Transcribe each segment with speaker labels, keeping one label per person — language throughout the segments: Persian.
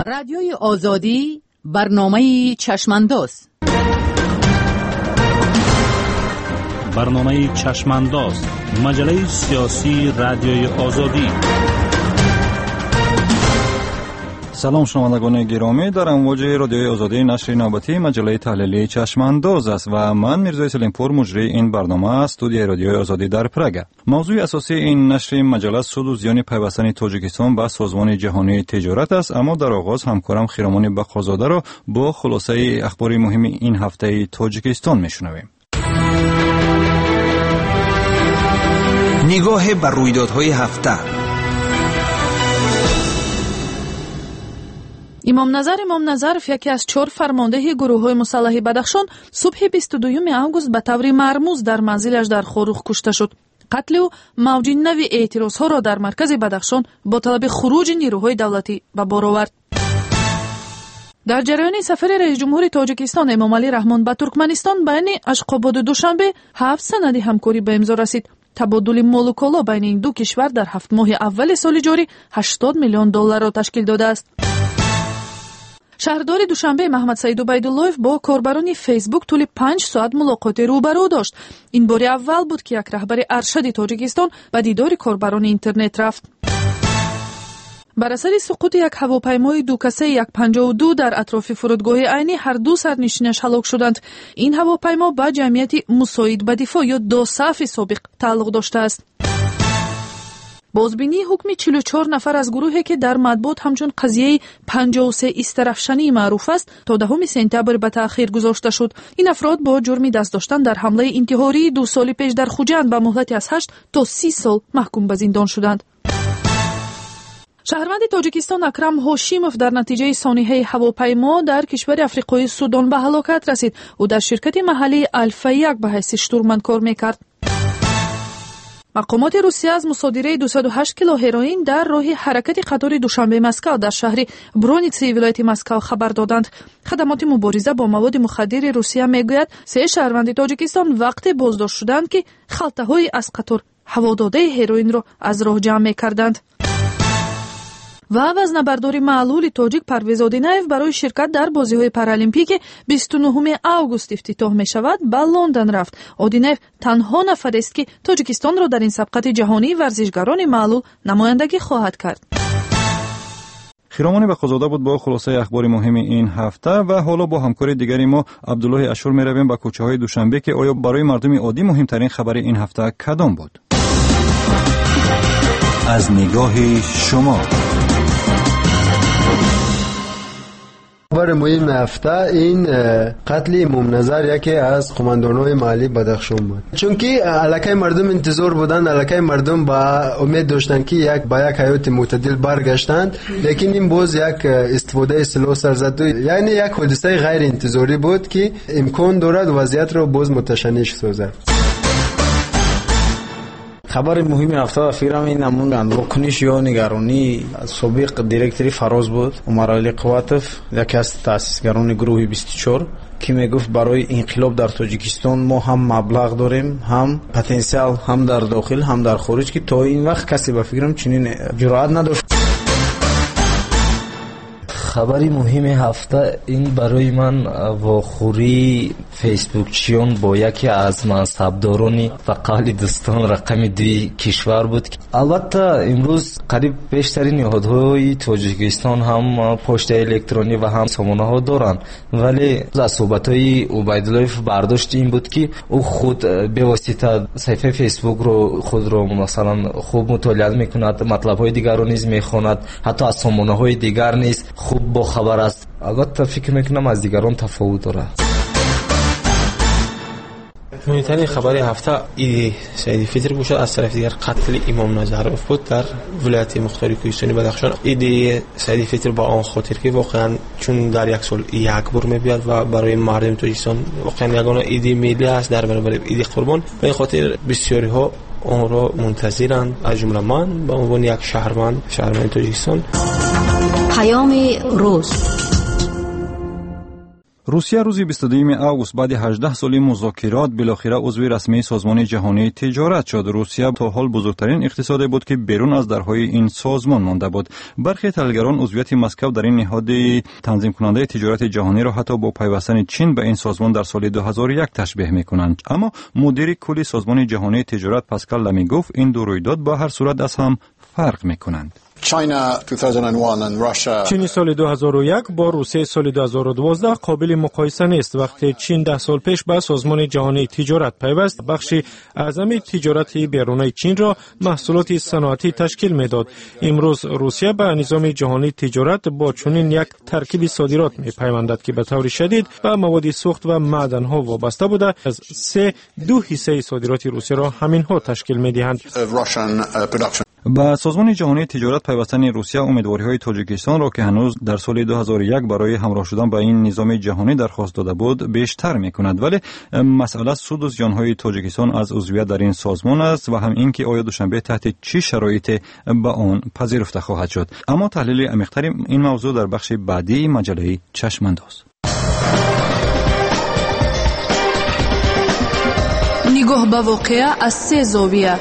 Speaker 1: رادیوی آزادی برنامه چشمانداز.
Speaker 2: برنامه چشمانداز، مجله سیاسی رادیوی آزادی.
Speaker 3: سلام شنوندگان گرامی، در امواج رادیوی آزادی نشر نوبتی مجله تحلیلی چشمانداز است و من میرزا سلیمپور مجری این برنامه است. استودیوی رادیوی آزادی در پراگ. موضوع اساسی این نشر مجله سود و زیان پیوستن تاجیکستان به سازمان جهانی تجارت است، اما در آغاز همکارم خیرامان بخازاده را با خلاصه اخبار مهم این هفته تاجیکستان میشنویم.
Speaker 4: نگاه بر رویدادهای هفته.
Speaker 5: امام نظرов یکی از 4 فرمانده گروه‌های مسلح بدخشان صبح 22 август به طور مرموز در منزلش در خوروغ کشته شد. قتل او موج نوی اعتراضها را در مرکز بدخشان با طلب خروج نیروهای دولتی به بار آورد. در جریان سفر رئیس جمهور تاجیکستان امام علی رحمان به ترکمنستان بین اشقاباد و دوشنبه 7 سند همکاری به امضا رسید. تبادل مال و کالا بین این دو کشور در 7 ماه اول سال جاری 80 میلیون دلار را تشکیل داده است. شهردار دوشنبه محمد سعید عبیداللهیف با کاربران فیسبوک طول 5 ساعت ملاقات روبرو داشت. این بار اول بود که یک رهبر ارشد تاجیکستان به دیدار کاربران اینترنت رفت. بر اثر سقوط یک هواپیمای 2 کسه 152 در اطراف فرودگاه عینی هر دو سرنشینش هلاک شدند. این هواپیما به جمعیت مساعد به دفاع یا داسف سابق تعلق داشته است. بازبینی حکم 44 نفر از گروهی که در مطبوعات همچون قضیه 53 استرافشانی معروف است تا 10 سپتامبر به تأخیر گذاشته شد. این افراد با جرم دست داشتن در حمله انتحاری 2 سال پیش در خوجند به مهلت از 8 تا 30 سال محکوم به زندان شدند. شهروند تاجیکستان اکرم هاشیموف در نتیجه سانحه هواپیما در کشور افریقای سودان به هلاکت رسید. او در شرکت محلی الفا 1 به حیث شتورمن کار میکرد. مقامات روسیه از مصادره 208 کیلو هروئین در راه حرکت قطار دوشنبه مسکو در شهر برونیتسی ولایت مسکو خبر دادند. خدمات مبارزه با مواد مخدر روسیه میگوید 3 شهروند تاجیکستان وقت بازداشت شدند که خلطه‌های از قطار هواداده هروئین را از راه جمع می‌کردند. و وزنه‌بردار معلول تاجیک پرویز آدیناєв برای شرکت در بازی‌های پارالمپیک 29 август افتتاح می‌شود به لندن رفت. آدیناєв تنها نفر است که تاجیکستان را در این سبقت جهانی ورزشگران معلول نمایندگی خواهد کرد.
Speaker 3: خیرامان بخازاده بود با خلاصه اخبار مهم این هفته و حالا با همکار دیگری ما عبدالله اشور می‌رویم به کوچه‌های دوشنبه که آیا برای مردم عادی مهمترین خبر این هفته کدام بود؟
Speaker 4: از نگاه شما.
Speaker 6: خبر مهم هفته این قتل امام نظر یکی از قماندان‌های محلی بدخشان بود. چون که الکای مردم انتظار بودند، الکای مردم با امید داشتند که یک حیات معتدل برگشتند، لیکن این باز یک استفاده سلاح سرزد، یعنی یک حادثه غیر انتظاری بود که امکان دارد وضعیت را باز متشنج سازد.
Speaker 7: خبر مهم هفته فکرم این همون واکنش یا نگرانی سابق دیرکتری فراز بود، عمر علی قواتف، یکی از تأسیسگران گروه 24 که میگفت برای انقلاب در تاجیکستان ما هم مبلغ داریم، هم پتانسیل، هم در داخل هم در خارج، که تا این وقت کسی به فکرم چنین جرأت نداشت.
Speaker 8: خبری مهم هفته این برای من واخوری فیسبوکچیان با یکی از منصبداران فعال دستان رقم 2 کشور بود. البته امروز قریب بیشترین نهادهای تاجیکستان هم پشت الکترونی و هم سامانه ها دارند، ولی از صحبت‌های عبیداللهیف برداشت این بود که او خود به واسطه صفحه فیسبوک رو خود رو مثلا خوب مطالعه میکند، مطلب‌های دیگر رو نیز میخواند، حتی از سامانه‌های دیگر نیز خوب با خبر است. البته فکر میکنم از دیگران تفاوت داره.
Speaker 9: مهمترین خبر هفته عید سعید فطر بود. از طرف دیگر قتل امام نظرов بود در ولایت مختار کوهستانی بدخشان. عید سعید فطر با آن خاطر که واقعا چون در یک سال یک بار میاد و برای مردم تاجیکستان واقعا یگانه عید ملی است در برابر عید قربان. به این خاطر بسیاری ها آن را منتظرند، از جمله من به عنوان یک شهروند تاجیکستان.
Speaker 10: پیام روز.
Speaker 3: روسیه روز 22 آگوست بعد 18 سال مذاکرات بالاخره عضو رسمی سازمان جهانی تجارت شد. روسیه تا حال بزرگترین اقتصادی بود که بیرون از درهای این سازمان مانده بود. برخی تحلیلگران عضویت مسکو در این نهاد تنظیم کننده تجارت جهانی را حتی با پیوستن چین به این سازمان در سال 2001 تشبیه می‌کنند. اما مدیر کلی سازمان جهانی تجارت پاسکال لمی گفت این دو رویداد با هر صورت از هم فرق می‌کنند.
Speaker 10: چین سال 2001 با روسیه سال 2012 قابل مقایسه نیست. وقتی چین 10 سال پیش به سازمان جهانی تجارت پیوست، بخش اعظم تجارت بیرونی چین را محصولات صنعتی تشکیل میداد. امروز روسیه به نظام جهانی تجارت با چنین یک ترکیب صادرات میپیوندد که به طور شدید به مواد سوخت و معدن ها وابسته بوده. از 2/3 صادرات روسیه را همین ها تشکیل میدهند.
Speaker 3: با سازمان جهانی تجارت پیوستن روسیه امیدواری‌های تاجیکستان را که هنوز در سال 2001 برای همراه شدن با این نظام جهانی درخواست داده بود بیشتر می‌کند. ولی مسئله سود و زیان‌های تاجیکستان از عضویت در این سازمان است و هم اینکه آیا دوشنبه تحت چه شرایطی به آن پذیرفته خواهد شد. اما تحلیل عمیق‌تر این موضوع در بخش بعدی مجله چشم‌انداز.
Speaker 5: نگاه به واقعه از 3 زاویه.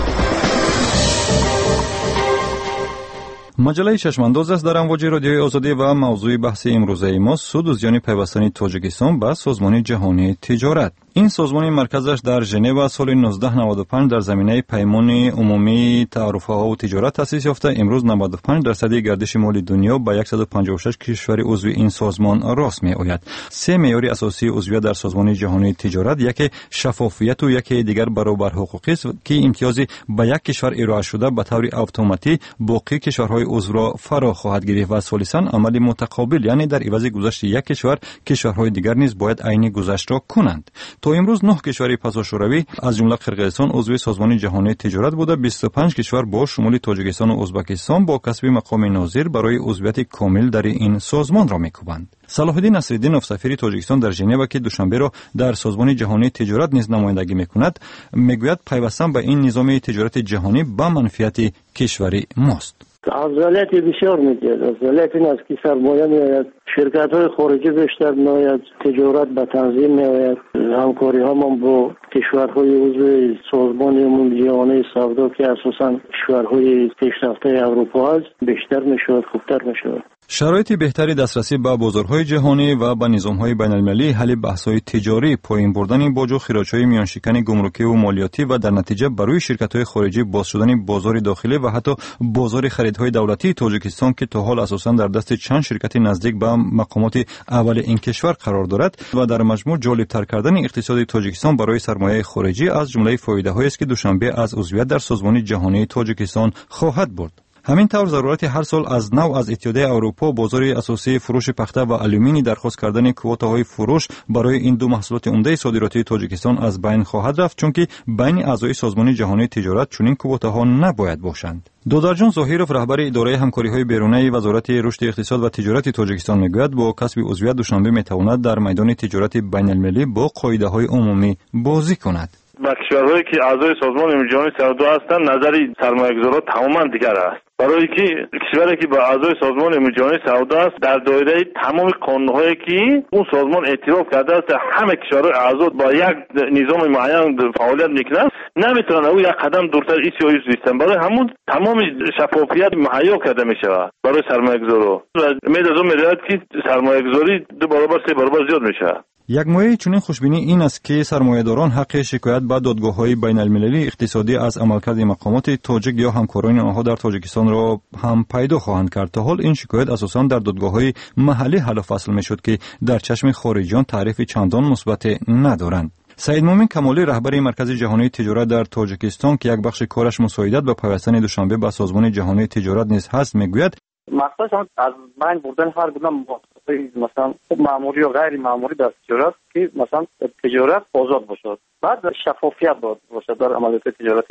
Speaker 3: مجله چشمانداز است در امواج رادیوی آزادی و موضوع بحث امروزه ما سود و زیان پیوستن تاجیکستان به سازمان جهانی تجارت. این سازمان مرکزش در ژنو سال 1995 در زمینه پیمان عمومی تعرفه‌ها و تجارت تأسیس یافته. امروز 95% گردش مالی دنیا به 156 کشور عضو این سازمان راست می‌آید. 3 معیار اساسی عضویت در سازمان جهانی تجارت، یکی شفافیت و یکی دیگر برابر حقوقی است که امتیازی به یک کشور ارائه شده به طور اتوماتیک باقی کشورهای عضو را فرا خواهد گرفت و ثالثاً عمل متقابل، یعنی در عوض گذشت یک کشور کشورهای دیگر نیز باید عین گذشت را کنند. تا امروز 9 کشور پساشوروی از جمله قرقیزستان عضو سازمان جهانی تجارت بوده. 25 کشور با شمول تاجیکستان و ازبکستان با کسب مقام ناظر برای عضویت کامل در این سازمان را می‌کوبند. صلاح الدین نصرالدینوف سفیر تاجیکستان در ژنو که دوشنبه را در سازمان جهانی تجارت نیز نمایندگی می‌کند، میگوید پیوستن به این نظام تجارت جهانی به منفعت کشوری ماست.
Speaker 11: افضلیت بسیار می‌دهد. افضلیت این است که سرمایه می‌آید، شرکت‌های خارجی بیشتر می‌آید، تجارت به تنظیم می‌آید، همکاری‌ها با کشورهای عضو سازمان جهانی سودا که اساساً کشورهای پیشرفته اروپا است بیشتر می‌شود، خوبتر می‌شود.
Speaker 3: شرایط بهتری دسترسی به بازارهای جهانی و به نظام‌های بین‌المللی، حل بحث‌های تجاری، پایین بردن باج و خراج‌های میانشکن گمرکی و مالیاتی و در نتیجه برای شرکت‌های خارجی باز شدن بازار داخلی و حتی بازار خریدهای دولتی تاجیکستان که تا حال اساساً در دست چند شرکت نزدیک به مقامات اول این کشور قرار دارد و در مجموع جالب‌تر کردن اقتصاد تاجیکستان برای سرمایه خارجی از جمله فایده‌هایی است که دوشنبه از عضویت در سازمان جهانی تاجیکستان خواهد برد. همین طور ضرورت هر سال از نو از اتحادیه اروپا بازار اساسی فروش پخته و آلومینی درخواست کردن کوتاهای فروش برای این دو محصولات عمده صادراتی تاجیکستان از بین خواهد رفت، چون که بین اعضای سازمان جهانی تجارت چنین کوتاها نباید باشند. دودرجان ظاهیروف رهبر اداره همکاری‌های بیرونی وزارت رشد اقتصاد و تجارت تاجیکستان میگوید با کسب عضویت دوشنبه میتواند در میدان تجارت بین‌المللی با قاعده‌های عمومی بازی کند.
Speaker 12: با کشورهایی که اعضای سازمان جهانی سودا هستند نظر سرمایه‌گذاران تماما دیگر است، برای که کشوری که با اعضای سازمان جهانی سودا است در دایره تمام قانون‌هایی که اون سازمان اعتراف کرده است همه کشورهای اعضا با یک نظام معین فعالیت میکنند، نمیتونن او یک قدم دورتر ایسی زیستن. برای همون تمام شفافیت مهیا کرده میشود برای سرمایه‌گذاران و امید از اون می‌دهد که سرمایه‌گذاری 2 برابر 3 برابر زیاد میشه.
Speaker 3: یک مایه چنین خوشبینی این است که سرمایه‌داران حق شکایت به دادگاه‌های بین‌المللی اقتصادی از عملکرد مقامات تاجیک یا همکاران آنها در تاجیکستان را هم پیدا خواهند کرد. تا حال این شکایت اساساً در دادگاه‌های محلی حل و فصل می‌شد که در چشم خارجیان تعریف چندان مثبت ندارند. سعید مومن کمالی رهبر مرکز جهانی تجارت در تاجیکستان که یک بخش کارش مساعدت به پیوستن دوشنبه به سازمان جهانی تجارت نیز هست میگوید
Speaker 13: مقصدش از بین بردن هر گونه مثلا ماموری و غیر ماموری در تجارت که مثلا تجارت آزاد باشد، بعد شفافیت باشه در عملیات تجارتی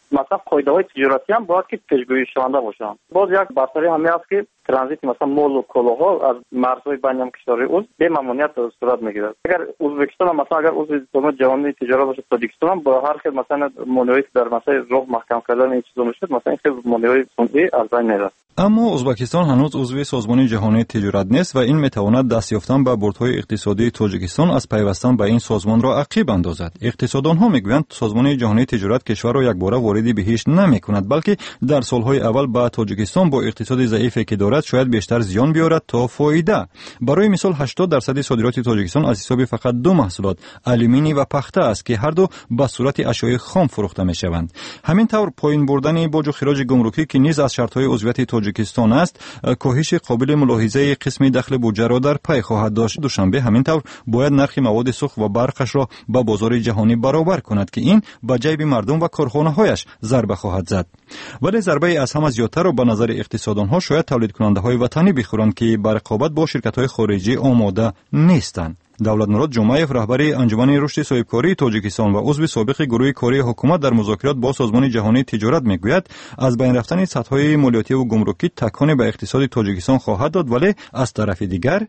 Speaker 13: مثلا قاعده‌های تجارتی هم باید که پیشگویی شونده باشند. باز یک بحثی همین است که ترانزیت مثلا مال و کالاها از مرزهای بین کشورهای عضو به ممنوعیت صورت میگیرد. اگر ازبکستان هم مثلا اگر عضو سازمان جهانی تجارت باشه، تاجیکستان هم با هر خیلی مثلا مانعی در مسائل راه محکم کردن این چیزا میشه، مثلا خیلی مانعی صنعی از بین میره.
Speaker 3: اما ازبکستان هنوز عضو سازمان جهانی تجارت نیست و این میتواند دست یافتن به بردهای اقتصادی تاجیکستان از پیوستن به این سازمان را عقب اندازد. اقتصاددانها میگویند سازمان جهانی تجارت کشور را یکباره وارد بهش نمیکند، بلکه در سالهای اول با تاجیکستان با اقتصاد ضعیفی که دارد شاید بیشتر زیان بیارد تا فایده. برای مثال 80% صادرات تاجیکستان از حساب فقط دو محصولات آلومینی و پخته است که هر دو به صورت اشیاء خام فروخته میشوند. همین طور پایین بردن باج و خراج گمرکی که نیز از شرطهای عضویت تاجیکستان است، کاهش قابل ملاحظه قسم دخل بودجه را در پی خواهد داشت. دوشنبه همین طور باید نرخ مواد سوخت و برقش را با بازار جهانی برابر کند که این به جیب مردم و کارخانه‌هایش ضربه خواهد زد. ولی ضربه از همه زیادتر را به نظر اقتصاددانها شاید تولید کننده‌های وطنی بخورند که بر رقابت با شرکت‌های خارجی آماده نیستند. دولتمراد جمعیف رهبر انجمن رشد صاحبکاری تاجیکستان و عضو سابق گروه کاری حکومت در مذاکرات با سازمان جهانی تجارت میگوید از بین رفتن سطح‌های مالیاتی و گمرکی تکانی به اقتصاد تاجیکستان خواهد داد، ولی از طرف دیگر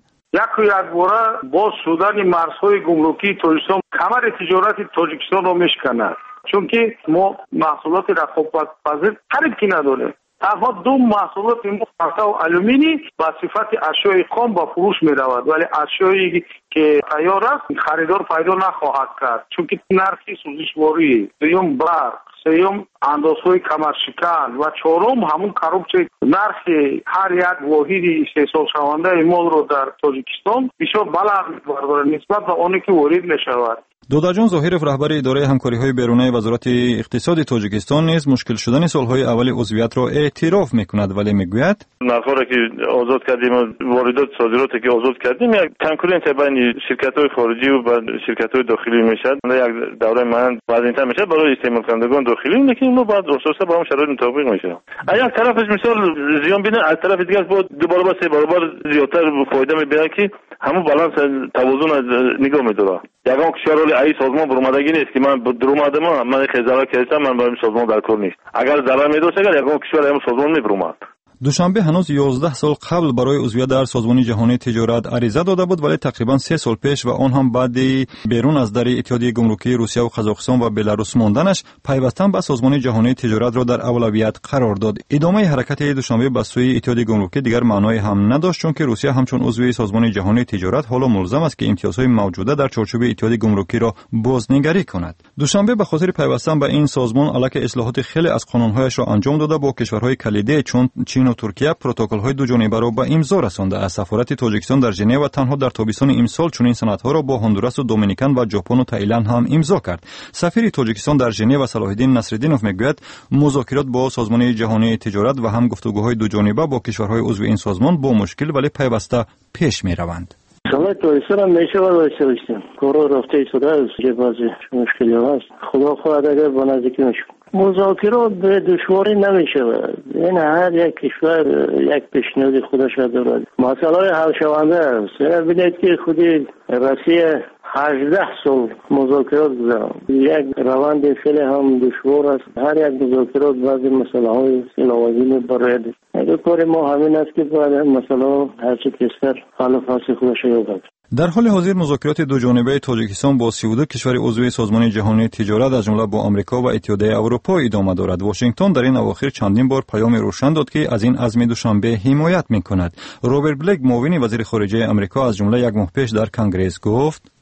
Speaker 12: یکباره با شدن مرزهای گمرکی تاجیکستان کمر تجارت تاجیکستان را میشکند، چون که ما محصولات رقابت‌پذیر خریدی نداریم. تنها دو محصولات پخته و آلومینی با صفت اشیاء خام با فروش می رود، ولی اشیایی که تیار است خریدار پیدا نخواهد کرد، چون که نرخ سوزشواری، دوم برق، سوم اندازهای کمرشکن و چهارم همون کروبچه نرخ هر یک واحد استحصال شونده مال رو در تاجیکستان بسیار بلند می‌بردارد نسبت به آنی که وارد می‌شود.
Speaker 3: دوداجان ظاهرов رهبر اداره همکاری‌های بیرونی وزارت اقتصاد تاجیکستان نیز مشکل شدن سال‌های اول عضویت را اعتراف می‌کند، ولی می‌گوید
Speaker 12: نرخ‌ها را که آزاد کردیم واردات صادراتی که آزاد کردیم یک کنکورنس بین شرکت‌های خارجی و شرکت‌های داخلی میشد. یک دوره من وضعیت میشه برای استعمال کنندگان داخلی، لیکن ما بعد اساسا با هم شرایط مطابق میشه. اگر طرفش مثال زیان بینه، از طرف دیگر با دو برابر سه برابر زیادتر فایده میبره که همون بالانس توازن نگاه می‌داره. یگان کشور ای سازمان برآمدگی نیست که من درآمدم من خزانه کردم من برای سازمان در کار نیست. اگر ضرر می‌داشت اگر یگان کشور هم سازمان می‌برآمد.
Speaker 3: دوشنبه هنوز 11 سال قبل برای عضویت در سازمان جهانی تجارت عریضه داده بود، ولی تقریبا 3 سال پیش و آن هم بعد بیرون از در اتحادیه گمرکی روسیه و قزاقستان و بلاروس ماندنش پیوستن به سازمان جهانی تجارت را در اولویت قرار داد. ادامه حرکت دوشنبه به سوی اتحادیه گمرکی دیگر معنای هم نداشت، چون که روسیه همچون عضو سازمان جهانی تجارت حالا ملزم است که امتیازهای موجوده در چارچوب اتحادیه گمرکی را بازنگری کند. دوشنبه به خاطر پیوستن به این سازمان علیه اصلاحات خیلی از قانون‌هایش را انجام داده با کشورهای کلیدی چون چین و ترکیه پروتکل‌های دو جانبه را به امضا رسانده است. سفارت تاجیکستان در ژنو تنها در تابستان امسال چنین سندها را با هندوراس و دومینیکن و ژاپن و تایلند هم امضا کرد. سفیر تاجیکستان در ژنو صلاح الدین نصرالدینوف میگوید مذاکرات با سازمان جهانی تجارت و هم گفتگوهای دو جانبه با کشورهای عضو این سازمان با مشکل ولی پیوسته پیش می‌روند.
Speaker 11: شما تویسر هم میشه و داشته باشیم کارو رفته ایستاده است که بعضی مشکلی هست. خدا خواهد اگر با نزدیکی میشه مذاکرات به دشواری نمیشه. این هر یک کشور یک پیشنهاد خودش دارد. مسئله حل شونده است. ببینید که خودی روسیه 18 سال مذاکرات گذارد. یک روند خیلی هم دشوار است. هر یک مذاکرات بعضی مسئله های لوازم برآید. کار ما همین است که باید مسئله هر چه تیزتر حل و فصل خودش یابد.
Speaker 3: در حال حاضر مذاکرات دو جانبه تاجیکستان با 32 کشور عضو سازمان جهانی تجارت از جمله با آمریکا و اتحادیه اروپا ادامه دارد. واشنگتن در این اواخر چندین بار پیام روشن داد که از این عزم دوشنبه حمایت می‌کند. رابرت بلک معاون وزیر خارجه آمریکا از جمله یک ماه پیش در کنگره گفت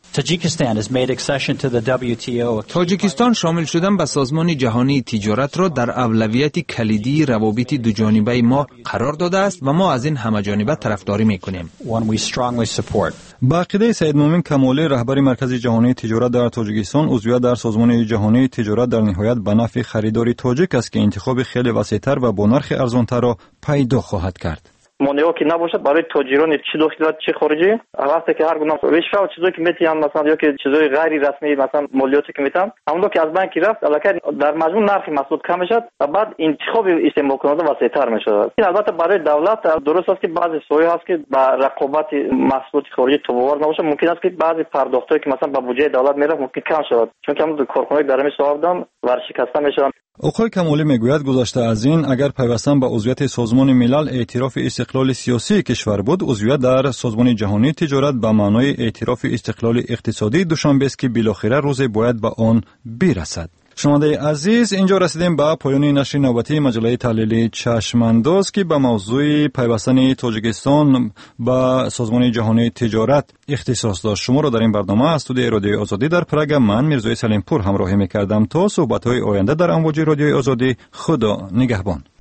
Speaker 14: تاجیکستان شامل شدن به سازمان جهانی تجارت را در اولویت کلیدی روابط دو جانبه ما قرار داده است و ما از این همه‌جانبه طرفداری می‌کنیم.
Speaker 3: با عقیده سید مومن کمالی رهبر مرکز جهانی تجارت در تاجیکستان عضویت در سازمان جهانی تجارت در نهایت به نفع خریداری تاجیک است که انتخاب خیلی وسیع‌تر و با نرخ ارزان‌تر را پیدا خواهد کرد.
Speaker 13: مانعی که نباشد برای تاجران چه داخلی و چه خارجی وقتی که هر گونه رشوه و چیزایی که میتونن مثلا یا که چیزای غیر رسمی مثلا مالیاتی که میتونن همون که از بانک رفت البته در مجموع نرخ محصول کم میشد و بعد انتخاب استعمال کننده وسیع‌تر میشد. این البته برای دولت درست است که بعضی سوی هست که با رقابت محصولات خارجی توبار نباشه. ممکن است که بعضی پرداختایی که مثلا با بودجه دولت میره ممکن کم شود، چون که هم کارخانه‌های درآمد صاحبان ورشکسته میشن.
Speaker 3: آقای کمالی میگوید گذشته از این اگر پیوستن به عضویت سازمان ملل اعتراف استقلال سیاسی کشور بود، عضویت در سازمان جهانی تجارت به معنای اعتراف استقلال اقتصادی دوشنبه است که بالاخره روز باید به آن برسد. شنونده عزیز، اینجا رسیدیم به پایان نشر نوبتی مجله تحلیلی چشمانداز که به موضوع پیوستن تاجیکستان به سازمان جهانی تجارت اختصاص داشت. شما را در این برنامه از استودیوی رادیوی آزادی در پراگ من میرزای سلیمپور همراهی می‌کردم. تا صحبت‌های آینده در امواج رادیوی آزادی، خدا نگهبان.